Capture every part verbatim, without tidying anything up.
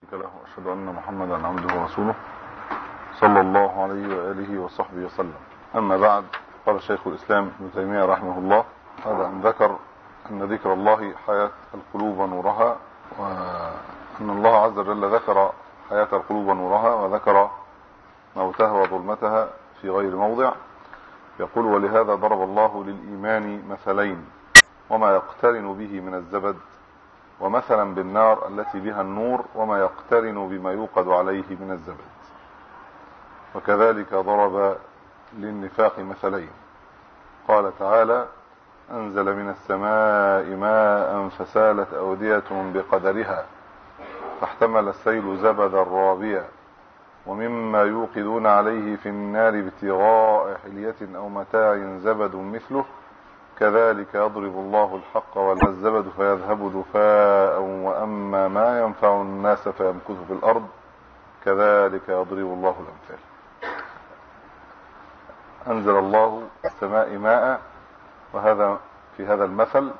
شريك له، وأشهد أن محمدا عبده ورسوله صلى الله عليه وآله وصحبه وسلم. أما بعد، قال شيخ الإسلام ابن تيمية رحمه الله هذا أن ذكر أن ذكر الله حياة القلوب ونورها، وأن الله عز وجل ذكر حياة القلوب ونورها وذكر موتها وظلمتها في غير موضع. يقول: ولهذا ضرب الله للإيمان مثلين وما يقترن به من الزبد، ومثلا بالنار التي بها النور وما يقترن بما يوقد عليه من الزبد. وكذلك ضرب للنفاق مثلين، قال تعالى: أنزل من السماء ماء فسالت أودية بقدرها فاحتمل السيل زبدا رابيا ومما يوقدون عليه في النار ابتغاء حلية أو متاع زبد مثله كذلك يضرب الله الحق والزبد فيذهب دفاء وأما ما ينفع الناس فيمكث في الأرض كذلك يضرب الله الأمثال. أنزل الله السماء ماء، وهذا في هذا المثل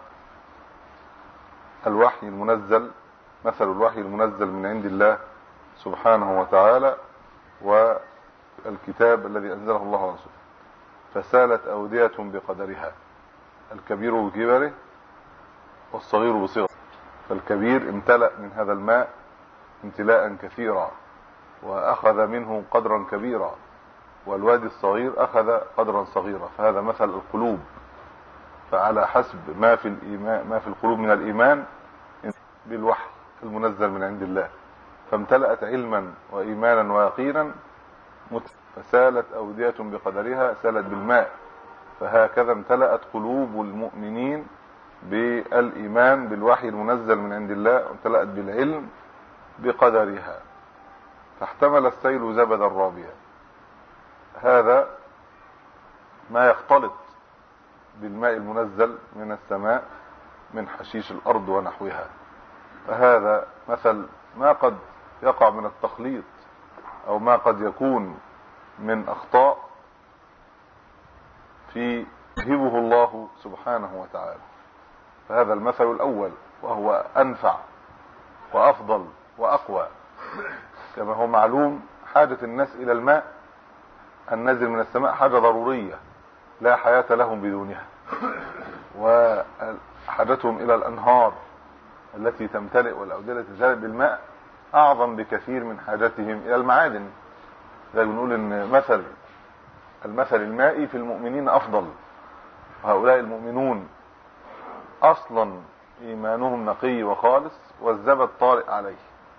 الوحي المنزل، مثل الوحي المنزل من عند الله سبحانه وتعالى والكتاب الذي أنزله الله على رسوله. فسالت أودية بقدرها، الكبير بكبره والصغير بصغره. فالكبير امتلأ من هذا الماء امتلاء كثيرا وأخذ منه قدرا كبيرا، والوادي الصغير أخذ قدرا صغيرا. فهذا مثل القلوب، فعلى حسب ما في الإيمان ما في القلوب من الإيمان بالوحي المنزل من عند الله، فامتلأت علما وإيمانا ويقينا، فسالت أودية بقدرها، سالت بالماء. فهكذا امتلأت قلوب المؤمنين بالإيمان بالوحي المنزل من عند الله، وامتلأت بالعلم بقدرها فاحتمل السيل زبدا رابيا. هذا ما يختلط بالماء المنزل من السماء من حشيش الأرض ونحوها. فهذا مثل ما قد يقع من التخليط أو ما قد يكون من أخطاء في يهبه الله سبحانه وتعالى. فهذا المثل الأول، وهو أنفع وأفضل وأقوى. كما هو معلوم، حاجة الناس إلى الماء النازل من السماء حاجة ضرورية لا حياة لهم بدونها، وحاجتهم إلى الأنهار التي تمتلئ والأودية التي تمتلئ بالماء أعظم بكثير من حاجتهم إلى المعادن. زي بنقول إن مثل المثل المائي في المؤمنين أفضل. هؤلاء المؤمنون أصلا إيمانهم نقي وخالص والزبد طارئ عليه.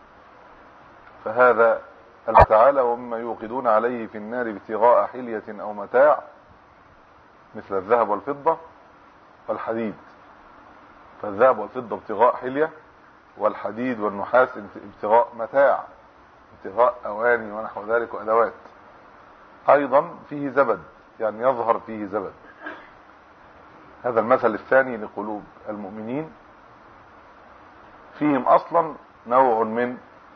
فهذا الله تعالى: ومما يوقدون عليه في النار ابتغاء حلية أو متاع مثل الذهب والفضة والحديد. فالذهب والفضة ابتغاء حلية، والحديد والنحاس ابتغاء متاع، ابتغاء أواني ونحو ذلك وأدوات. أيضا فيه زبد، يعني يظهر فيه زبد. هذا المثل الثاني لقلوب المؤمنين، فيهم أصلا نوع من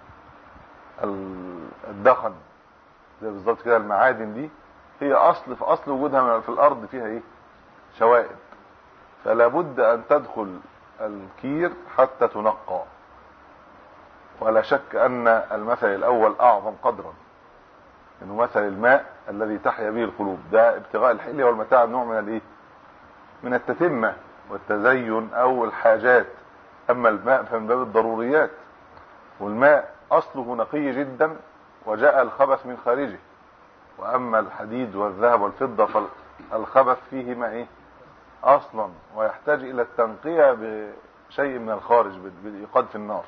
الدخن، زي بالظبط كده المعادن دي هي أصل في أصل وجودها في الأرض فيها إيه؟ شوائب. فلا بد أن تدخل الكير حتى تنقى. ولا شك أن المثل الأول أعظم قدرا، إنه مثل الماء الذي تحيا به القلوب، ده ابتغاء الحلية والمتاع، نوع من الإيه؟ من التتمة والتزين أو الحاجات. أما الماء فمن باب الضروريات، والماء أصله نقي جدا وجاء الخبث من خارجه. وأما الحديد والذهب والفضة فالخبث فيهما إيه؟ أصلا، ويحتاج إلى التنقية بشيء من الخارج بالإيقاد في النار.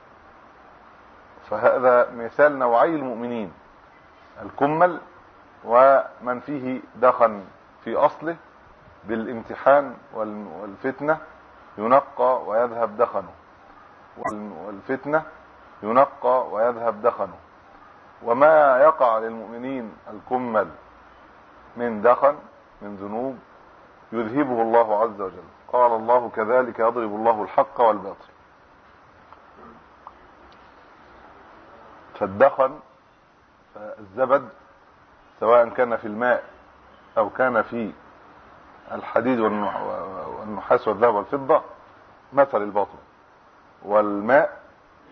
فهذا مثال نوعي المؤمنين: الكمل ومن فيه دخن في أصله، بالامتحان والفتنة ينقى ويذهب دخنه، والفتنة ينقى ويذهب دخنه. وما يقع للمؤمنين الكمل من دخن من ذنوب يذهبه الله عز وجل. قال الله: كذلك يضرب الله الحق والباطل. فالدخن فالزبد سواء كان في الماء أو كان في الحديد والنحاس والذهب والفضة مثل الباطل، والماء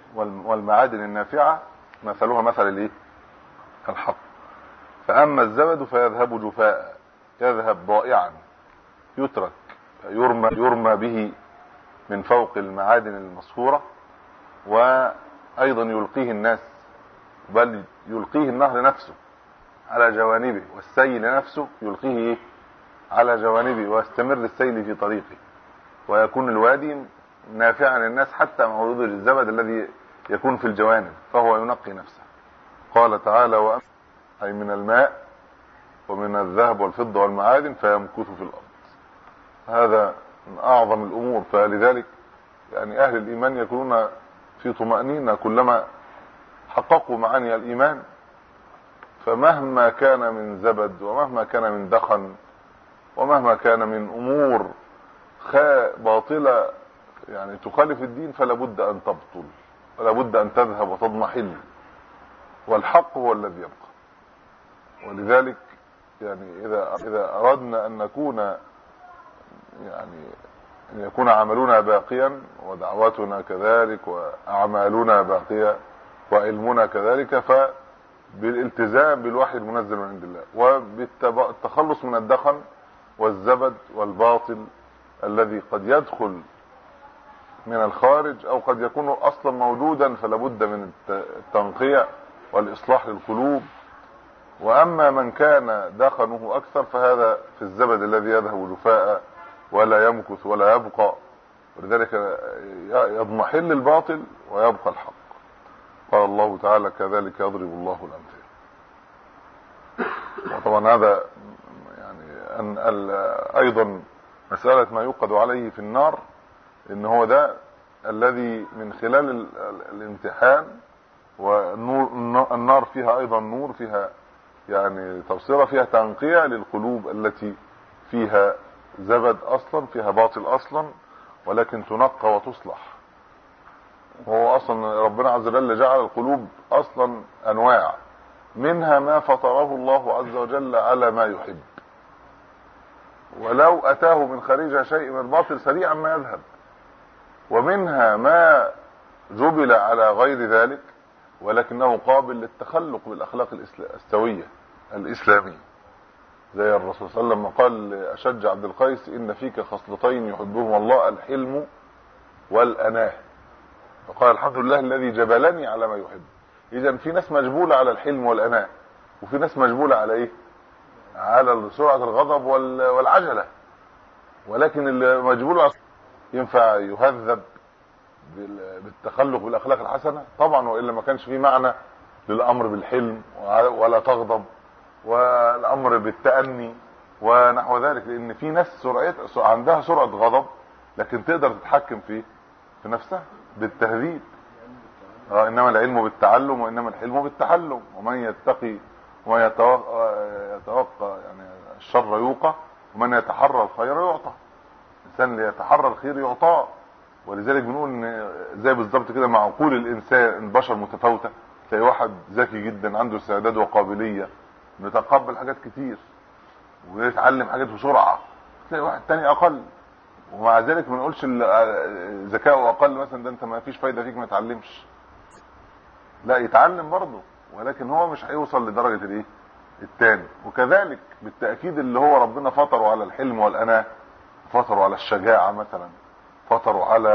والمعادن النافعة مثلها مثل الايه؟ الحق. فأما الزبد فيذهب جفاء، يذهب ضائعا، يترك، يرمى, يرمى به من فوق المعادن المصفورة، وأيضا يلقيه الناس، بل يلقيه النهر نفسه على جوانبه، والسيل نفسه يلقيه إيه؟ على جوانبه، ويستمر السيل في طريقه، ويكون الوادي نافعا للناس حتى مع وجود الزبد الذي يكون في الجوانب، فهو ينقي نفسه. قال تعالى: وأما أي من الماء ومن الذهب والفضة والمعادن فيمكث في الأرض. هذا من أعظم الأمور. فلذلك يعني أهل الإيمان يكونون في طمأنينة كلما حققوا معاني الإيمان، فمهما كان من زبد ومهما كان من دخن ومهما كان من أمور باطلة يعني تخالف الدين، فلا بد أن تبطل ولا بد أن تذهب وتضمحل، والحق هو الذي يبقى. ولذلك يعني إذا إذا أردنا أن نكون يعني أن يكون عملنا باقيا ودعواتنا كذلك وأعمالنا باقية وعلمنا كذلك، فبالالتزام بالوحي المنزل من عند الله، وبالتخلص من الدخن والزبد والباطل الذي قد يدخل من الخارج أو قد يكون أصلا موجودا، فلا بد من التنقية والإصلاح للقلوب. وأما من كان دخنه أكثر فهذا في الزبد الذي يذهب جفاء ولا يمكث ولا يبقى، ولذلك يضمحل الباطل ويبقى الحق. قال الله تعالى: كذلك يضرب الله الأمثال. وطبعا هذا يعني أن أيضا مسألة ما يوقد عليه في النار، إن هو ده الذي من خلال الامتحان، والنور النار فيها أيضا نور، فيها يعني تبصرة، فيها تنقية للقلوب التي فيها زبد أصلا، فيها باطل أصلا، ولكن تنقى وتصلح. وهو أصلا ربنا عز وجل جعل القلوب أصلا أنواع، منها ما فطره الله عز وجل على ما يحب، ولو أتاه من خارجها شيء من الباطل سريعا ما يذهب، ومنها ما جبل على غير ذلك ولكنه قابل للتخلق بالأخلاق السوية الإسلامية، زي الرسول صلى الله عليه وسلم قال لأشج عبد القيس: إن فيك خصلتين يحبهم الله، الحلم والأناه. فقال: الحمد لله الذي جبلني على ما يحب. إذن في ناس مجبولة على الحلم والأناه، وفي ناس مجبولة على إيه؟ على سرعة الغضب والعجلة. ولكن اللي مجبول ينفع يهذب بالتخلق بالاخلاق الحسنه طبعا، والا ما كانش فيه معنى للامر بالحلم ولا تغضب، والامر بالتأني ونحو ذلك، لان في ناس سرعه عندها سرعه غضب لكن تقدر تتحكم في في نفسها بالتهذيب. اه انما العلم بالتعلم وانما الحلم بالتحلم، ومن يتقي ومن يتوقع يعني الشر يوقى، ومن يتحرى الخير يعطى. الانسان اللي يتحرى الخير يعطاه. ولذلك بنقول ان زي بالظبط كده مع عقول الانسان البشر متفاوته، تلاقي واحد ذكي جدا عنده استعداد وقابليه نتقبل حاجات كتير ويتعلم حاجات بسرعه، تلاقي واحد تاني اقل، ومع ذلك ما نقولش ذكاؤه اقل مثلا، ده انت ما فيش فايده فيك ما تعلمش، لا يتعلم برضه، ولكن هو مش هيوصل لدرجه الايه التاني. وكذلك بالتاكيد اللي هو ربنا فطره على الحلم والاناه، فطروا على الشجاعه مثلا، فطروا على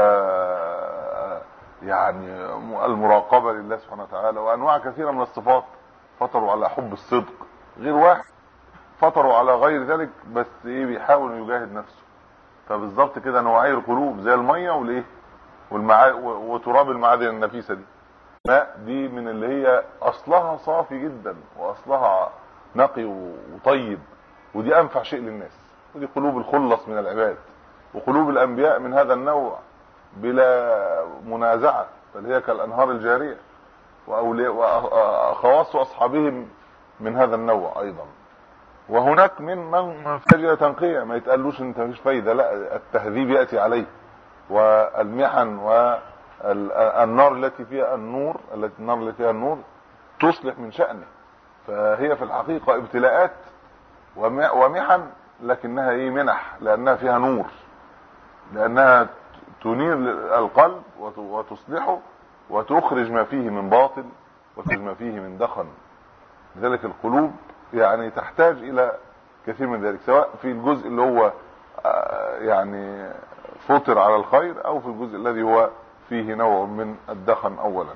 يعني المراقبه لله سبحانه وتعالى، وانواع كثيره من الصفات، فطروا على حب الصدق، غير واحد فطروا على غير ذلك، بس ايه بيحاول يجاهد نفسه. فبالظبط كده نوعي القلوب زي الميه والايه والمعا وتراب المعادن النفيسه دي، ماء دي من اللي هي اصلها صافي جدا واصلها نقي وطيب، ودي انفع شيء للناس، ودي قلوب الخلص من العباد، وقلوب الانبياء من هذا النوع بلا منازعه، بل هي كالانهار الجاريه، واولياء وخواص اصحابهم من هذا النوع ايضا. وهناك من من فجأة تنقية، ما يتقالوش انت مفيش فايده، لا التهذيب ياتي عليه، والمحن والنار التي فيها النور التي النار التي فيها النور تصلح من شأنه. فهي في الحقيقه ابتلاءات ومحن، لكنها ايه منح، لانها فيها نور، لانها تنير القلب وتصلحه وتخرج ما فيه من باطل وتخرج ما فيه من دخن. لذلك القلوب يعني تحتاج الى كثير من ذلك، سواء في الجزء اللي هو يعني فطر على الخير او في الجزء الذي هو فيه نوع من الدخن. اولا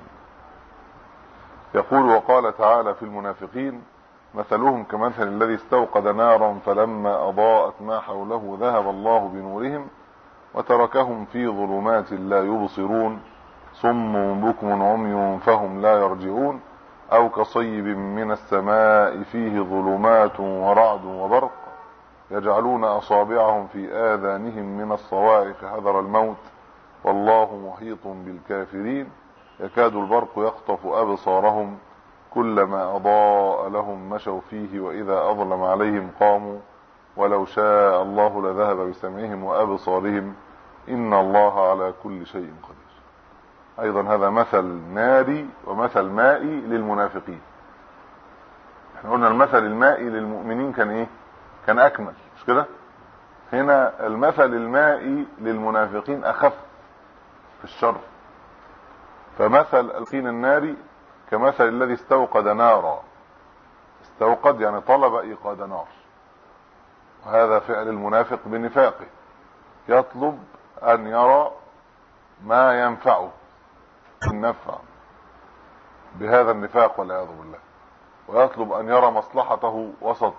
يقول وقال تعالى في المنافقين مثلهم كمثل الذي استوقد نارا فلما اضاءت ما حوله ذهب الله بنورهم وتركهم في ظلمات لا يبصرون صم بكم عمي فهم لا يرجعون او كصيب من السماء فيه ظلمات ورعد وبرق يجعلون اصابعهم في اذانهم من الصواعق حذر الموت والله محيط بالكافرين يكاد البرق يخطف ابصارهم كلما اضاء لهم مشوا فيه واذا اظلم عليهم قاموا ولو شاء الله لذهب بسمعهم وابصارهم ان الله على كل شيء قدير. ايضا هذا مثل ناري ومثل مائي للمنافقين. احنا قلنا المثل المائي للمؤمنين كان ايه؟ كان اكمل، مش كده؟ هنا المثل المائي للمنافقين اخف في الشر. فمثل القين الناري كمثل الذي استوقد نارا. استوقد يعني طلب ايقاد نار، وهذا فعل المنافق بنفاقه، يطلب ان يرى ما ينفعه النفع بهذا النفاق والعياذ بالله، ويطلب ان يرى مصلحته وسط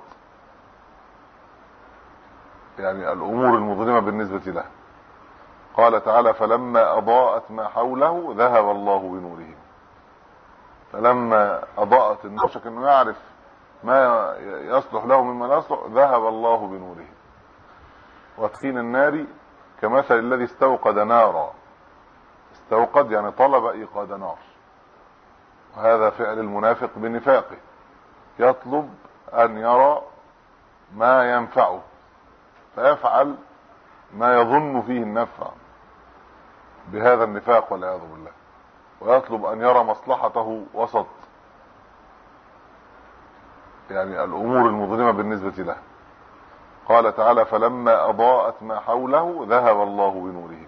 يعني الامور المظلمه بالنسبه له. قال تعالى فلما اضاءت ما حوله ذهب الله بنورهم. فلما اضاءت النور انه يعرف ما يصلح له مما لا يصلح ذهب الله بنورهم. وتقين النار كمثل الذي استوقد نارا. استوقد يعني طلب ايقاد نار، وهذا فعل المنافق بنفاقه، يطلب ان يرى ما ينفعه فيفعل ما يظن فيه النفع بهذا النفاق والعياذ بالله، ويطلب ان يرى مصلحته وسط يعني الامور المظلمه بالنسبه له. قال تعالى فلما اضاءت ما حوله ذهب الله بنورهم.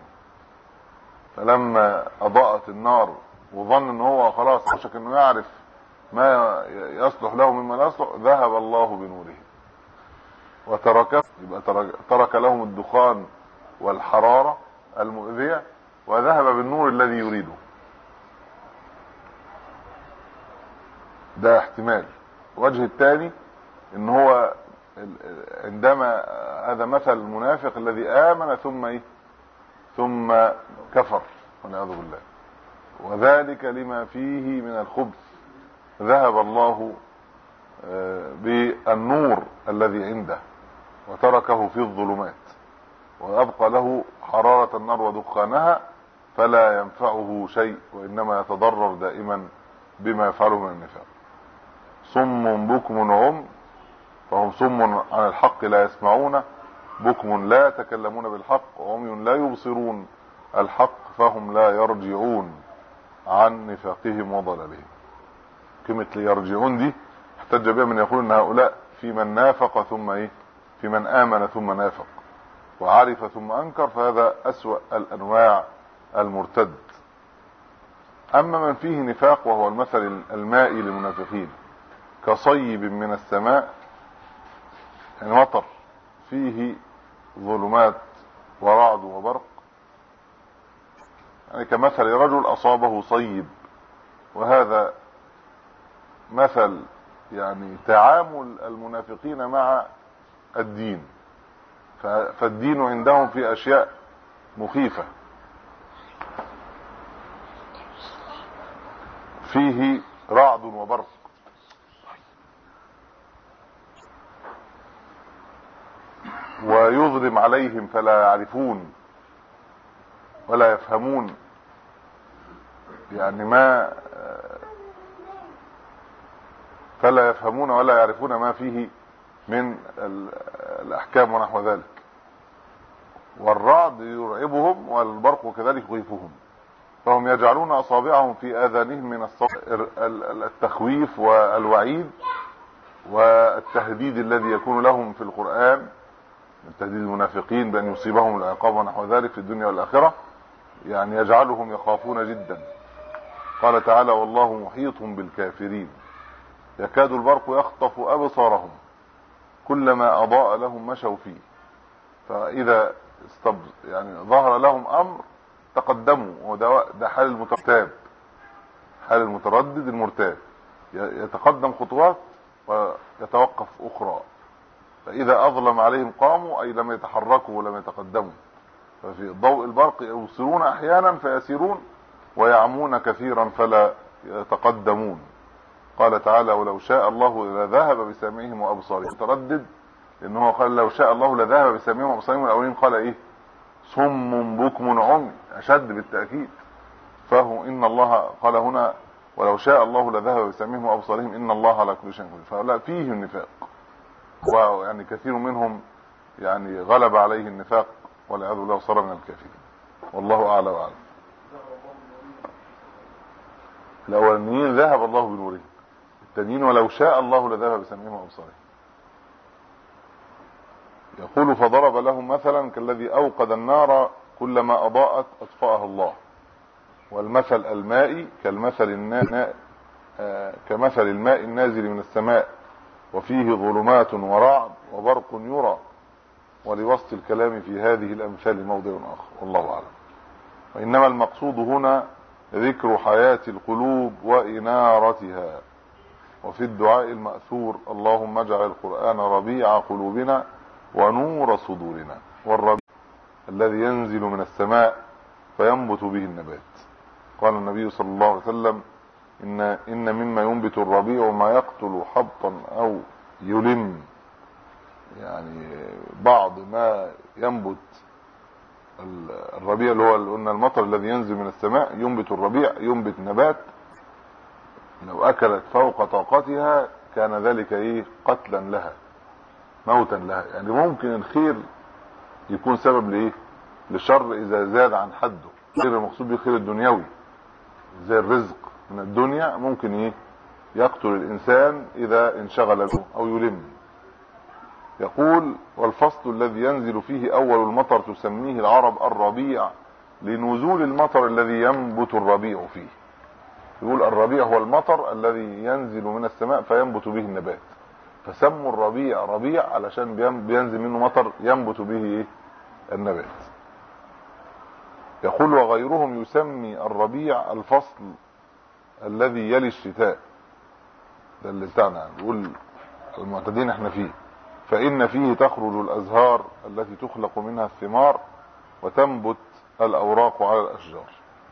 فلما اضاءت النار وظن ان هو خلاص وشك انه يعرف ما يصلح له مما لا يصلح ذهب الله بنورهم وترك يبقى ترك لهم الدخان والحراره المؤذيه وذهب بالنور الذي يريده. ده احتمال. الوجه الثاني ان هو عندما هذا مثل المنافق الذي آمن ثم ايه ثم كفر والعياذ بالله، وذلك لما فيه من الخبث. ذهب الله بالنور الذي عنده وتركه في الظلمات وأبقى له حرارة النار ودخانها فلا ينفعه شيء، وإنما يتضرر دائما بما يفعله من النفاق. صم بكم عم فهم صم عن الحق لا يسمعون، بكم لا يتكلمون بالحق، وعمي لا يبصرون الحق فهم لا يرجعون عن نفاقهم وضلالهم. كلمة ليرجعون دي احتج بها من يقول ان هؤلاء في من نافق ثم ايه في من آمن ثم نافق وعرف ثم انكر، فهذا اسوأ الانواع المرتد. اما من فيه نفاق وهو المثل المائي للمنافقين كصيب من السماء، يعني مطر فيه ظلمات ورعد وبرق، يعني كمثل رجل اصابه صيب، وهذا مثل يعني تعامل المنافقين مع الدين. فالدين عندهم في اشياء مخيفة، فيه رعد وبرق، ويظلم عليهم فلا يعرفون ولا يفهمون يعني ما فلا يفهمون ولا يعرفون ما فيه من الأحكام ونحو ذلك. والرعد يرعبهم والبرق كذلك يخيفهم، فهم يجعلون أصابعهم في آذانهم من التخويف والوعيد والتهديد الذي يكون لهم في القرآن من تهديد المنافقين بأن يصيبهم العقاب ونحو ذلك في الدنيا والآخرة، يعني يجعلهم يخافون جدا قال تعالى والله محيط بالكافرين يكاد البرق يخطف أبصارهم كلما أضاء لهم مشوا فيه، فإذا استب يعني ظهر لهم أمر تقدموا، وده ده حال المترتاب، حال المتردد المرتاب، يتقدم خطوات ويتوقف أخرى، فإذا أظلم عليهم قاموا، أي لم يتحركوا ولم يتقدموا. ففي ضوء البرق يبصرون أحيانا فيسيرون، ويعمون كثيرا فلا يتقدمون. قال تعالى ولو شاء الله لذهب بسمعهم وأبصارهم. متردد لأنه قال لو شاء الله لذهب بسمعهم وأبصارهم، الأولين قال إيه؟ صم بكم عمي، أشد بالتأكيد. فهو إن الله قال هنا ولو شاء الله لذهب بسمعهم وأبصارهم إن الله على كل شيء قدير. فلا فيه النفاق، ويعني كثير منهم يعني غلب عليه النفاق والعياذ بالله وصار من الكافرين. والله أعلى وأعلم. الأولانيين ذهب الله بنورهم، التانيين ولو شاء الله لذهب بسمعهم وأبصارهم. يقول فضرب لهم مثلا كالذي أوقد النار كلما أضاءت أطفأها الله، والمثل المائي كالمثل النا... آه... كمثل الماء النازل من السماء وفيه ظلمات ورعد وبرق يرى، ولوسط الكلام في هذه الأمثال موضع آخر والله أعلم. وإنما المقصود هنا ذكر حياة القلوب وإنارتها. وفي الدعاء المأثور اللهم اجعل القرآن ربيع قلوبنا ونور صدورنا، والربيع الذي ينزل من السماء فينبت به النبات. قال النبي صلى الله عليه وسلم إن, إن مما ينبت الربيع ما يقتل حبطا أو يلم، يعني بعض ما ينبت الربيع اللي هو اللي قلنا المطر الذي ينزل من السماء، ينبت الربيع، ينبت نبات لو أكلت فوق طاقتها كان ذلك إيه؟ قتلا لها، موتا لها. يعني ممكن الخير يكون سبب لإيه؟ للشر إذا زاد عن حده. خير المقصود به خير الدنيوي زي الرزق من الدنيا، ممكن إيه؟ يقتل الإنسان إذا انشغل به أو يلم. يقول والفصل الذي ينزل فيه أول المطر تسميه العرب الربيع لنزول المطر الذي ينبت الربيع فيه. يقول الربيع هو المطر الذي ينزل من السماء فينبت به النبات، فسموا الربيع ربيع علشان بينزل منه مطر ينبت به إيه؟ النبات. يقول وغيرهم يسمي الربيع الفصل الذي يلي الشتاء، ده اللي بتاعنا يقول المعتدين احنا فيه، فإن فيه تخرج الأزهار التي تخلق منها الثمار وتنبت الأوراق على الأشجار.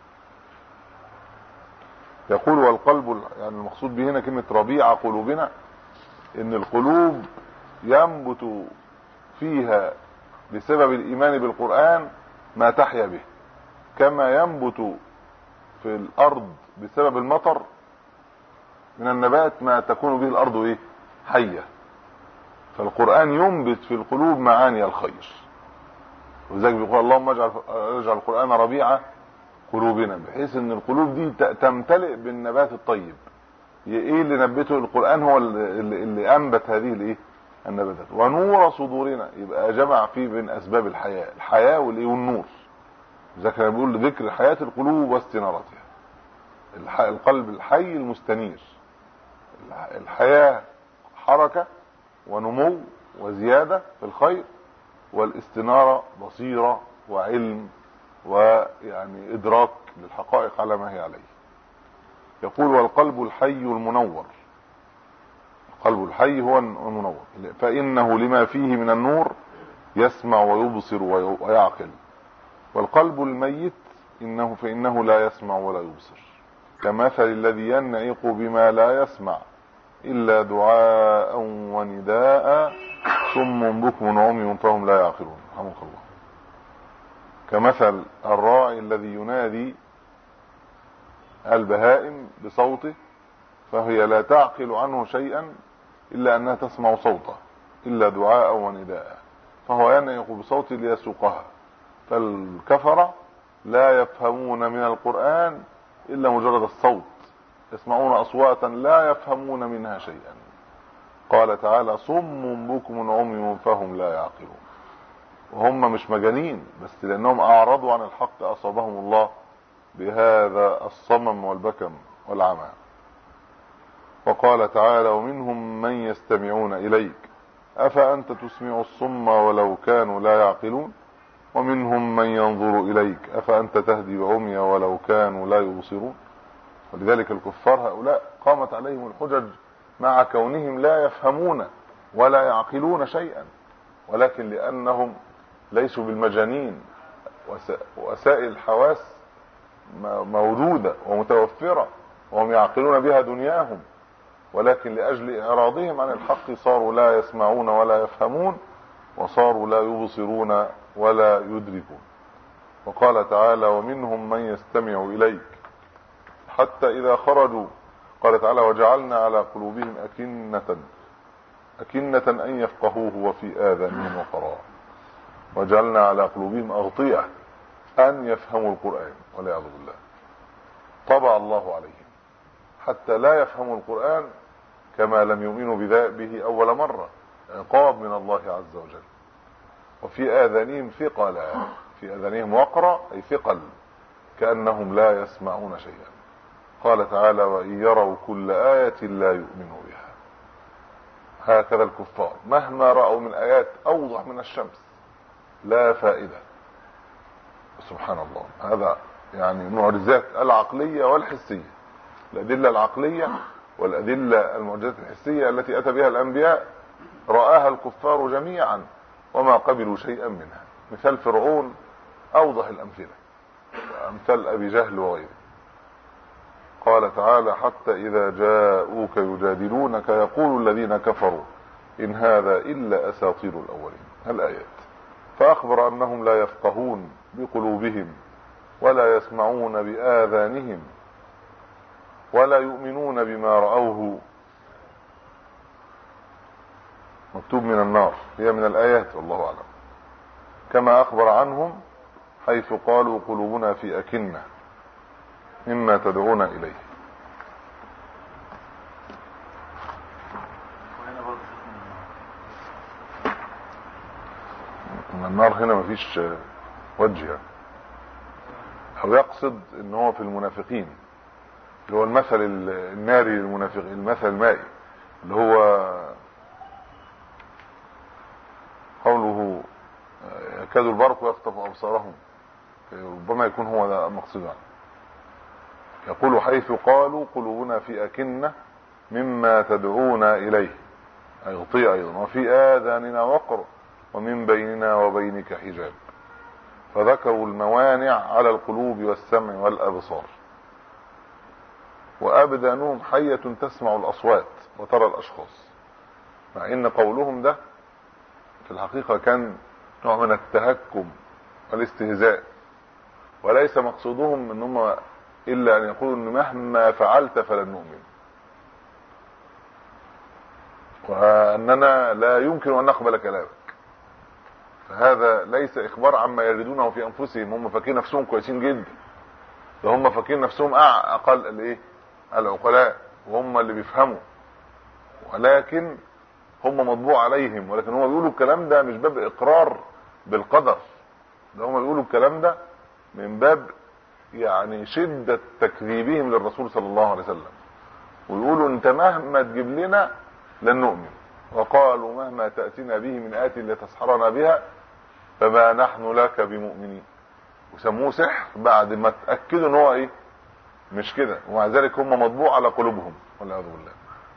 يقول والقلب، يعني المقصود به هنا كلمة ربيع قلوبنا، إن القلوب ينبت فيها بسبب الإيمان بالقرآن ما تحيا به، كما ينبت في الأرض بسبب المطر من النبات ما تكون به الأرض إيه؟ حية. فالقرآن ينبت في القلوب معاني الخير، وذلك بيقول اللهم اجعل اجعل القرآن ربيع قلوبنا، بحيث ان القلوب دي تمتلئ بالنبات الطيب. ايه اللي نبته القرآن؟ هو اللي, اللي انبت هذه الايه؟ النباتات. ونور صدورنا، يبقى جمع فيه بين اسباب الحياة، الحياة والايه؟ والنور. ذلك كان بيقول ذكر حياة القلوب واستنارتها. القلب الحي المستنير، الحياة حركة ونمو وزيادة في الخير، والاستنارة بصيرة وعلم ويعني إدراك للحقائق على ما هي عليه. يقول والقلب الحي المنور، القلب الحي هو المنور، فإنه لما فيه من النور يسمع ويبصر ويعقل. والقلب الميت إنه فإنه لا يسمع ولا يبصر، كمثل الذي ينعق بما لا يسمع إلا دعاء ونداء صم بكم عمي فهم لا يعقلون. رحمك الله. كمثل الراعي الذي ينادي البهائم بصوته فهي لا تعقل عنه شيئا إلا أنها تسمع صوته إلا دعاء ونداء، فهو ينعق بصوته ليسوقها. فالكفرة لا يفهمون من القرآن إلا مجرد الصوت، يسمعون أصواتا لا يفهمون منها شيئا. قال تعالى صم بكم عمي فهم لا يعقلون. وهم مش مجانين، بس لأنهم أعرضوا عن الحق أصابهم الله بهذا الصمم والبكم والعمى. وقال تعالى: ومنهم من يستمعون إليك أفأنت تسمع الصم ولو كانوا لا يعقلون ومنهم من ينظر إليك أفأنت تهدي العمي ولو كانوا لا يبصرون. ولذلك الكفار هؤلاء قامت عليهم الحجج مع كونهم لا يفهمون ولا يعقلون شيئا، ولكن لأنهم ليسوا بالمجانين، وسائل الحواس موجودة ومتوفرة وهم يعقلون بها دنياهم، ولكن لأجل إعراضهم عن الحق صاروا لا يسمعون ولا يفهمون، وصاروا لا يبصرون ولا يدركون. وقال تعالى: ومنهم من يستمع إليك حتى إذا خرجوا، قال تعالى: وجعلنا على قلوبهم أكنة أكنة أن يفقهوه وفي آذانهم وقرا، وجعلنا على قلوبهم أغطية أن يفهموا القرآن والعياذ بالله. طبع الله عليهم حتى لا يفهموا القرآن كما لم يؤمنوا به أول مرة، عقاب من الله عز وجل. وفي آذانهم ثقلا، في آذانهم وقرا أي ثقل، كأنهم لا يسمعون شيئا. قال تعالى: وإن يروا كل آية لا يؤمنوا بها. هكذا الكفار مهما رأوا من آيات أوضح من الشمس لا فائدة. سبحان الله، هذا يعني المعجزات العقلية والحسية، الأدلة العقلية والأدلة المعجزات الحسية التي أتى بها الأنبياء رآها الكفار جميعا وما قبلوا شيئا منها. مثال فرعون أوضح الأمثلة، وأمثال أبي جهل وغيره. قال تعالى: حتى إذا جاءوك يجادلونك يقول الذين كفروا إن هذا إلا أساطير الأولين. الآيات. فأخبر أنهم لا يفقهون بقلوبهم ولا يسمعون بآذانهم ولا يؤمنون بما رأوه مكتوب من النار، هي من الآيات والله أعلم. كما أخبر عنهم حيث قالوا قلوبنا في أكنة مما تدعون إليه. من النار هنا مفيش وجه، أو يقصد إن هو في المنافقين، اللي هو المثل الناري للمنافقين، المثل المائي اللي هو قوله يكاد البرق يخطف أبصارهم، ربما يكون هو ده مقصود عنه. يقول حيث قالوا قلوبنا في أكنة مما تدعون إليه، أي غطية أيضا، وفي آذاننا وقر ومن بيننا وبينك حجاب. فذكروا الموانع على القلوب والسمع والأبصار. وأبدانهم حية تسمع الأصوات وترى الأشخاص، مع إن قولهم ده في الحقيقة كان نوع من التهكم والاستهزاء، وليس مقصودهم إنهم إلا أن يقولوا إن مهما فعلت فلن نؤمن، وأننا لا يمكن أن نقبل كلامك. فهذا ليس إخبار عما يريدونه في أنفسهم، هم فاكرين نفسهم كويسين جدا، ده هم فاكرين نفسهم أقل الإيه العقلاء، وهم اللي بيفهموا، ولكن هم مطبوع عليهم. ولكن هم بيقولوا الكلام ده مش باب إقرار بالقدر، ده هم بيقولوا الكلام ده من باب يعني شدة تكذيبهم للرسول صلى الله عليه وسلم، ويقولوا انت مهما تجيب لنا لن نؤمن، وقالوا مهما تأتينا به من آية لتسحرنا بها فما نحن لك بمؤمنين. وسموه سحر بعد ما تأكدوا ان هو ايه مش كده، ومع ذلك هم مطبوع على قلوبهم والعياذ بالله.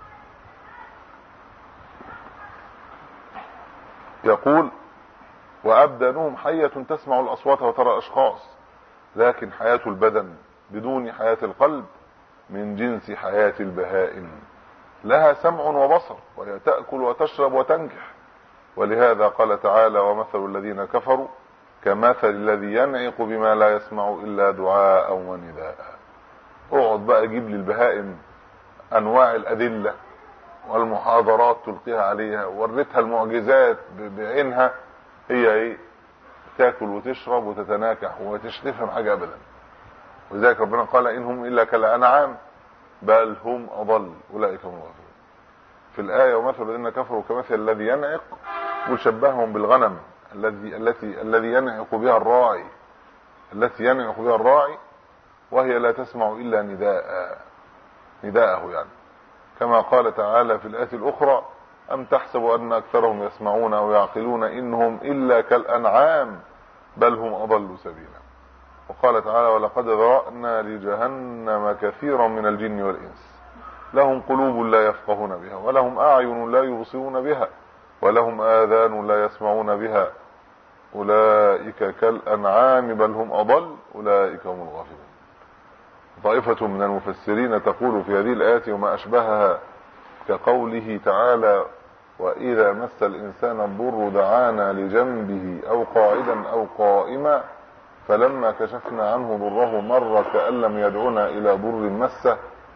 يقول: وأبدانهم حية تسمع الأصوات وترى الأشخاص، لكن حياة البدن بدون حياة القلب من جنس حياة البهائم، لها سمع وبصر وهي تأكل وتشرب وتنكح. ولهذا قال تعالى: ومثل الذين كفروا كمثل الذي ينعق بما لا يسمع إلا دعاء ونداء. اقعد بقى جيب لي البهائم أنواع الأدلة والمحاضرات تلقيها عليها، وريتها المعجزات بعينها، هي ايه تاكل وتشرب وتتناكح وتشتفهم حاجة أبدا. وذلك ربنا قال: إنهم إلا كالأنعام بل هم أضل أولئك هم الغافلون. في الآية: ومثل الذين كفروا كمثل الذي ينعق، وشبههم بالغنم الذي التي الذي ينعق بها الراعي، التي ينعق بها الراعي وهي لا تسمع إلا نداء نداءه يعني، كما قال تعالى في الآية الأخرى: أم تحسب أن أكثرهم يسمعون أو يعقلون إنهم إلا كالأنعام بل هم أضل سبيلا. وقال تعالى: ولقد ذرأنا لجهنم كثيرا من الجن والإنس لهم قلوب لا يفقهون بها ولهم أعين لا يبصرون بها ولهم آذان لا يسمعون بها أولئك كالأنعام بل هم أضل أولئك هم الغافلون. طائفة من المفسرين تقول في هذه الآيات وما أشبهها كقوله تعالى: وإذا مس الإنسان الضر دعانا لجنبه أو قاعدا أو قائما فلما كشفنا عنه ضره مر كأن لم يدعنا إلى ضر مسه،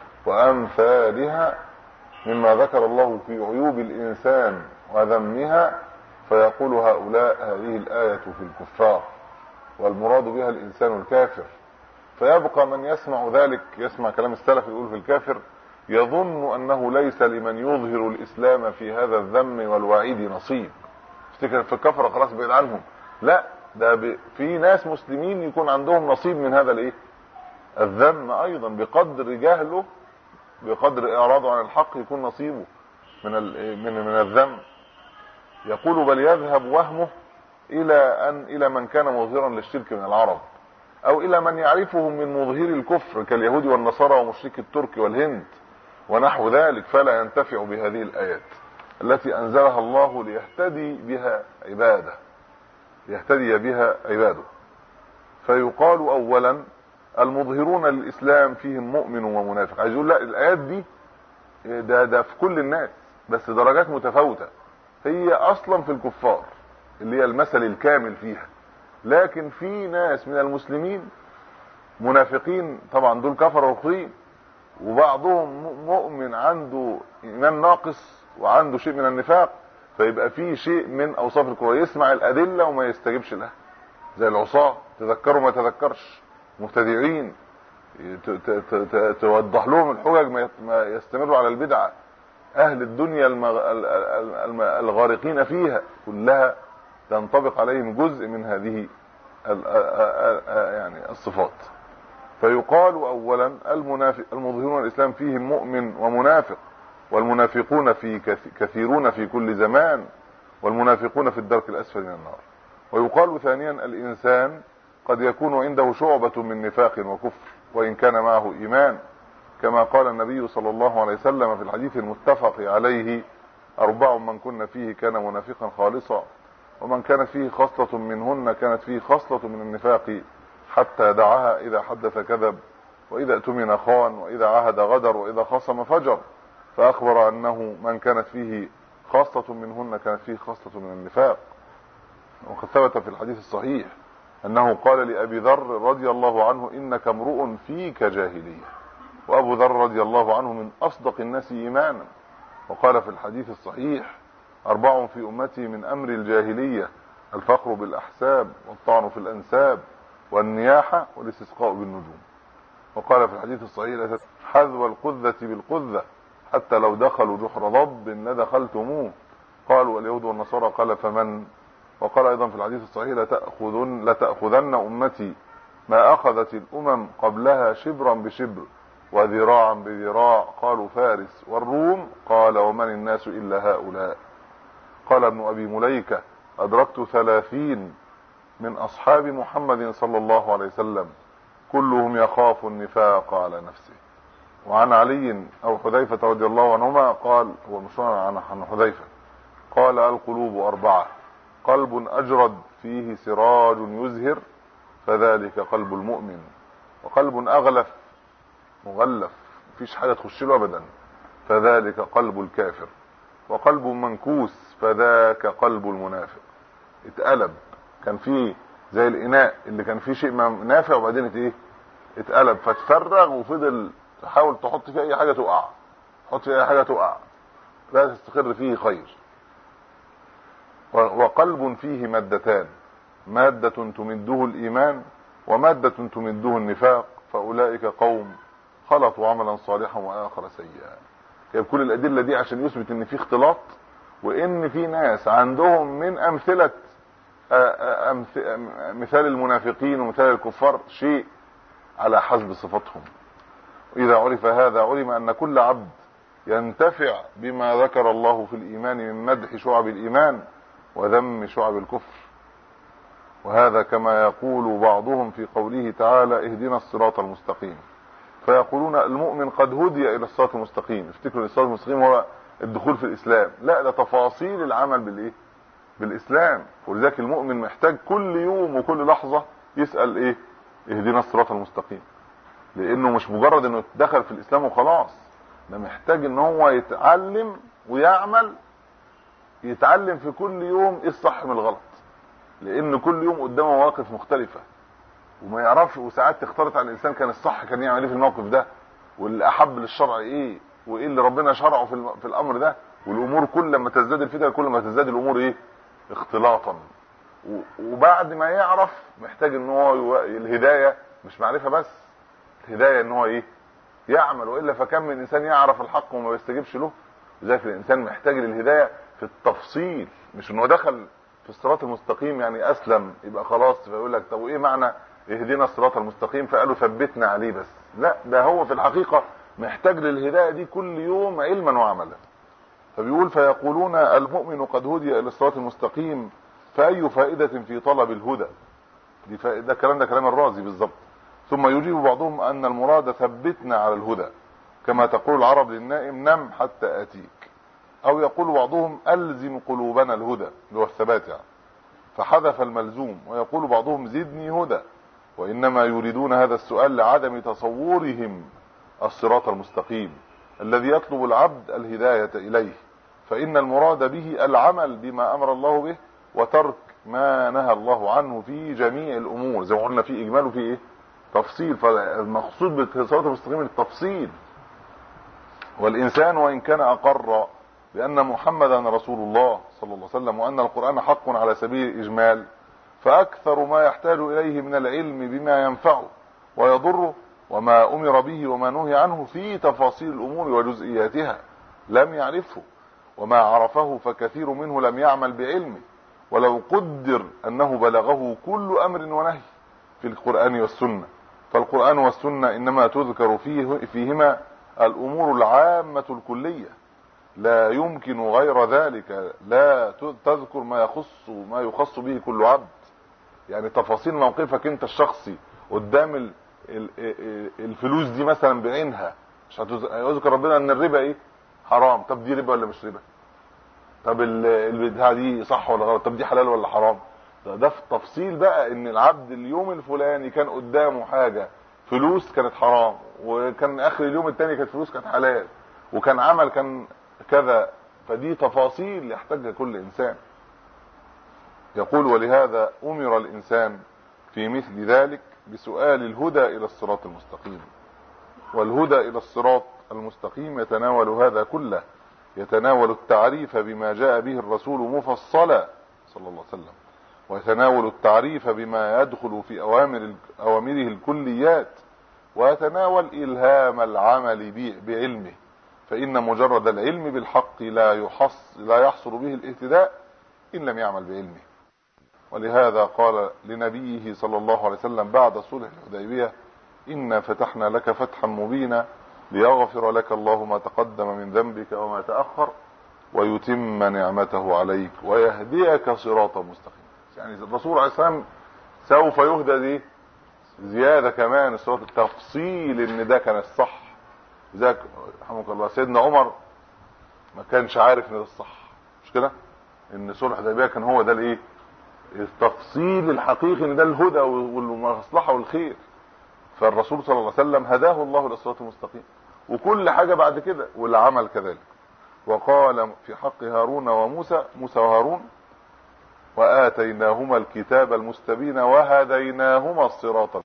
وأمثالها مما ذكر الله في عيوب الإنسان وذمها، فيقول هؤلاء هذه الآية في الكفار والمراد بها الإنسان الكافر. فيبقى من يسمع ذلك، يسمع كلام السلف يقول في الكافر، يظن أنه ليس لمن يظهر الإسلام في هذا الذم والوعيد نصيب، افتكر في الكفر خلاص بعيد عنهم. لا، ده في ناس مسلمين يكون عندهم نصيب من هذا الايه الذم ايضا، بقدر جهله بقدر اعراضه عن الحق يكون نصيبه من من من الذم. يقول: بل يذهب وهمه الى ان الى من كان مظهرا للشرك من العرب، او الى من يعرفهم من مظهر الكفر كاليهود والنصارى ومشرك الترك والهند ونحو ذلك، فلا ينتفع بهذه الايات التي انزلها الله ليهتدي بها عباده يهتدي بها عباده. فيقال اولا: المظهرون للاسلام فيهم مؤمن ومنافق. عايز يقول لا، الايات دي ده ده في كل الناس بس درجات متفاوته، هي اصلا في الكفار اللي هي المثل الكامل فيها، لكن في ناس من المسلمين منافقين طبعا، دول كفروا وخرين، وبعضهم مؤمن عنده ايمان ناقص وعنده شيء من النفاق، فيبقى فيه شيء من اوصاف الكفر، يسمع الادله وما يستجيبش لها، زي العصاه تذكروا ما تذكرش، مبتدعين توضح لهم الحجج ما يستمروا على البدعه، اهل الدنيا الغارقين فيها كلها تنطبق عليهم جزء من هذه يعني الصفات. فيقال اولا: المنافق المظهرون الاسلام فيهم مؤمن ومنافق، والمنافقون في كثيرون في كل زمان، والمنافقون في الدرك الاسفل من النار. ويقال ثانيا: الانسان قد يكون عنده شعبة من نفاق وكفر وان كان معه ايمان، كما قال النبي صلى الله عليه وسلم في الحديث المتفق عليه: اربع من كن فيه كان منافقا خالصا، ومن كانت فيه خصلة منهن كانت فيه خصلة من النفاق حتى دعاها: اذا حدث كذب، واذا اؤتمن خان، واذا عهد غدر، واذا خصم فجر. فاخبر انه من كانت فيه خاصة منهن كانت فيه خاصة من النفاق. وقد ثبت في الحديث الصحيح انه قال لابي ذر رضي الله عنه: انك امرؤ فيك جاهلية. وابو ذر رضي الله عنه من اصدق الناس ايمانا. وقال في الحديث الصحيح: اربع في امتي من امر الجاهلية: الفخر بالاحساب، والطعن في الانساب، والنياحة، والاستسقاء بالنجوم. وقال في الحديث الصحيح: حذو القذة بالقذة، حتى لو دخلوا جحر ضب لدخلتموه. قالوا: اليهود والنصارى. قال: فمن؟ وقال ايضا في الحديث الصحيح: لتأخذن, لتأخذن امتي ما اخذت الامم قبلها شبرا بشبر وذراعا بذراع. قالوا: فارس والروم. قال: ومن الناس الا هؤلاء. قال ابن ابي مليكة: ادركت ثلاثين من اصحاب محمد صلى الله عليه وسلم كلهم يخاف النفاق على نفسه. وعن علي او حذيفة رضي الله عنهما قال، هو مشهور عن حذيفة قال: القلوب اربعة: قلب اجرد فيه سراج يزهر فذلك قلب المؤمن، وقلب اغلف مغلف مفيش حاجة تخش له ابدا فذلك قلب الكافر، وقلب منكوس فذاك قلب المنافق. اتقلب، كان فيه زي الاناء اللي كان فيه شيء نافع وبعدين ايه اتقلب فتفرغ، وفضل تحاول تحط فيه اي حاجة تقع، تحط فيه اي حاجة تقع لا تستقر فيه خير. وقلب فيه مادتان: مادة تمده الايمان، ومادة تمده النفاق، فاولئك قوم خلطوا عملا صالحا واخر سيئا. كان كل الادله دي عشان يثبت ان في اختلاط، وان في ناس عندهم من امثله مثال المنافقين ومثال الكفار شيء على حسب صفاتهم. إذا عرف هذا علم أن كل عبد ينتفع بما ذكر الله في الإيمان من مدح شعب الإيمان وذم شعب الكفر. وهذا كما يقول بعضهم في قوله تعالى اهدنا الصراط المستقيم، فيقولون المؤمن قد هدي إلى الصراط المستقيم، افتكروا الصراط المستقيم هو الدخول في الإسلام. لا، ده تفاصيل العمل بالإيه؟ بالإسلام. ولذلك المؤمن محتاج كل يوم وكل لحظة يسأل ايه؟ اهدنا الصراط المستقيم، لانه مش مجرد انه دخل في الإسلام وخلاص، ده محتاج ان هو يتعلم ويعمل، يتعلم في كل يوم ايه الصح من الغلط، لان كل يوم قدامه مواقف مختلفة وما يعرفش، وساعات تختلط على الانسان كان الصح كان يعمل ايه في الموقف ده، واللي احب للشرع ايه، وايه اللي ربنا شرعه في في الامر ده. والامور كل ما تزداد الفتنه كل ما تزداد الامور ايه؟ اختلاطا. وبعد ما يعرف محتاج ان هو الهدايه مش معرفه بس، الهدايه ان هو ايه؟ يعمل. والا فكم من انسان يعرف الحق وما بيستجيبش له. لذلك الانسان محتاج للهدايه في التفصيل، مش انه دخل في الصراط المستقيم يعني اسلم يبقى خلاص فيقول لك طب وايه معنى اهدنا الصراط المستقيم فقالوا ثبتنا عليه بس. لا، ده هو في الحقيقه محتاج للهدايه دي كل يوم علما وعملا. فبيقول فيقولون المؤمن قد هدي الى الصراط المستقيم فاي فائده في طلب الهدى. دي فائده، كلام ده كلام الرازي بالظبط. ثم يجيب بعضهم ان المراد ثبتنا على الهدى كما تقول العرب للنائم نم حتى اتيك، او يقول بعضهم الزم قلوبنا الهدى اللي هو الثبات يعني، فحذف الملزوم. ويقول بعضهم زدني هدى، وانما يريدون هذا السؤال لعدم تصورهم الصراط المستقيم الذي يطلب العبد الهداية اليه، فان المراد به العمل بما امر الله به وترك ما نهى الله عنه في جميع الامور. زي ما قلنا في اجمال وفي ايه؟ تفصيل. فالمقصود بالصراط المستقيم التفصيل. والانسان وان كان اقر بان محمدا رسول الله صلى الله عليه وسلم وان القرآن حق على سبيل الاجمال، فاكثر ما يحتاج اليه من العلم بما ينفعه ويضره وما امر به وما نهي عنه في تفاصيل الامور وجزئياتها لم يعرفه، وما عرفه فكثير منه لم يعمل بعلمه، ولو قدر انه بلغه كل امر ونهي في القرآن والسنة. فالقرآن والسنة انما تذكر فيه فيهما الامور العامة الكلية، لا يمكن غير ذلك، لا تذكر ما يخص ما يخص به كل عبد. يعني تفاصيل موقفك انت الشخصي قدام الفلوس دي مثلا بعينها مش هيذكر ربنا ان الربا ايه؟ حرام. طب دي ربا ولا مش ربا؟ طب البتاعه دي صح ولا غلط؟ طب دي حلال ولا حرام؟ ده, ده في التفصيل بقى ان العبد اليوم الفلاني كان قدامه حاجه فلوس كانت حرام، وكان اخر اليوم الثاني كانت فلوس كانت حلال، وكان عمل كان كذا. فدي تفاصيل يحتاجها كل انسان. يقول ولهذا امر الانسان في مثل ذلك بسؤال الهدى الى الصراط المستقيم. والهدى الى الصراط المستقيم يتناول هذا كله، يتناول التعريف بما جاء به الرسول مفصلا صلى الله عليه وسلم، ويتناول التعريف بما يدخل في اوامر اوامره الكليات، ويتناول الهام العمل بعلمه، فان مجرد العلم بالحق لا يحص لا يحصل به الاهتداء ان لم يعمل بعلمه. ولهذا قال لنبيه صلى الله عليه وسلم بعد صلح الحديبية إنا فتحنا لك فتحا مبينا ليغفر لك الله ما تقدم من ذنبك وما تأخر ويتم نعمته عليك ويهديك صراطا مستقيما. يعني الرسول عليه السلام سوف يهدى دي زيادة كمان الصراط التفصيل ان ده كان الصح. ذاك رحمك الله سيدنا عمر ما كانش عارف ان ده الصح، مش كده؟ ان صلح الحديبية كان هو ده الايه؟ التفصيل الحقيقي ان ده الهدى والمصلحه والخير. فالرسول صلى الله عليه وسلم هداه الله للصراط المستقيم، وكل حاجه بعد كده والعمل كذلك. وقال في حق هارون وموسى، موسى وهارون وآتيناهما الكتاب المستبين وهديناهما الصراط